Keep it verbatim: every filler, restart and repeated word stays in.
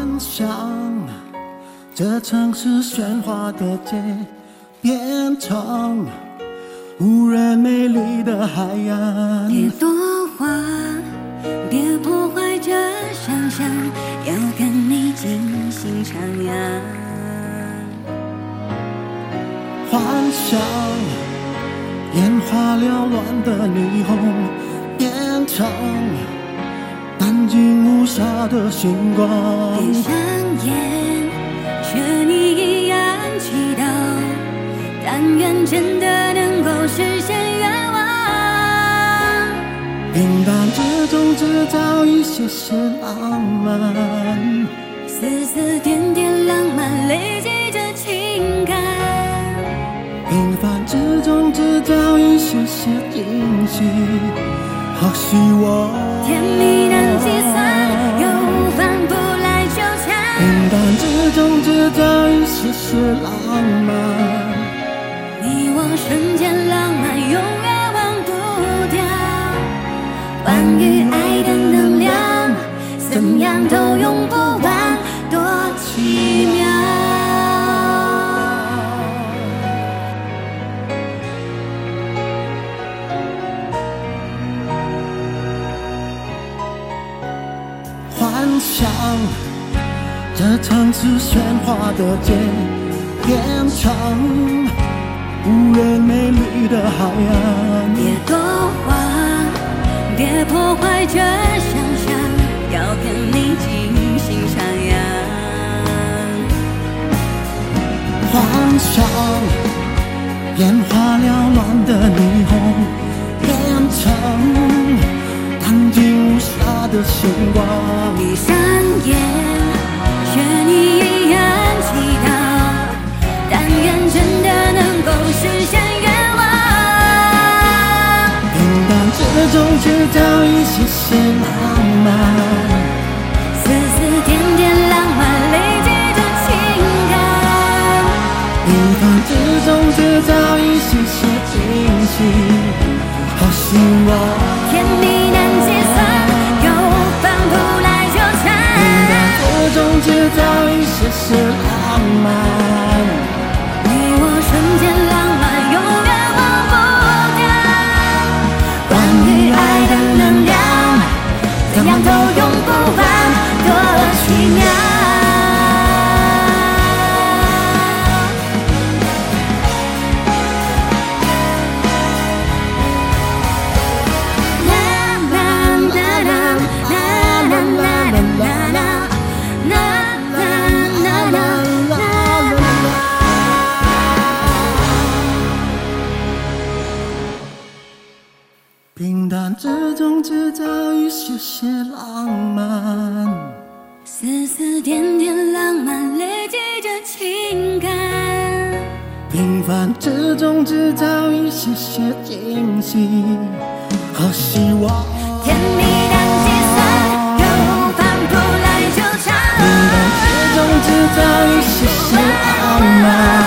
想这城市喧哗的街变成无人美丽的海岸。 别多话，别破坏这想象，要跟你尽兴徜徉。 幻想眼花缭乱的霓虹变成淡静无瑕的星光。 闭上眼，学你一样祈祷，但愿真的能够实现愿望。 平淡之中制造一些些浪漫， 丝丝点点浪漫累积着情感。 平凡之中制造一些些惊喜和希望。 甜蜜难计算，又反复来纠缠。 平淡之中制造一些些浪漫， 你我瞬间浪漫，永远忘不掉。关于爱的能量，怎样都用不完，多奇妙。 幻想这城市喧哗的街变成无人美丽的海岸。 别多话，别破坏这想象，要跟你尽兴徜徉。 幻想眼花缭乱的霓虹变成淡静无瑕的星光。 闭上眼，学你一样祈祷，但愿真的能够实现愿望。 平淡之中制造一些些浪漫， 丝丝点点浪漫累积着情感。 平凡之中制造一些些惊喜和希望。 甜蜜难计算，又反复来纠缠。 平淡之中制造一些些浪漫， 你我瞬间浪漫，永远忘不掉。关于爱的能量，怎样都用不完，多奇妙。 平淡之中制造一些些浪漫， 丝丝点点浪漫累积着情感。 平凡之中制造一些些惊喜和希望。 甜蜜难计算，又反复来纠缠。 平淡之中制造一些些浪漫。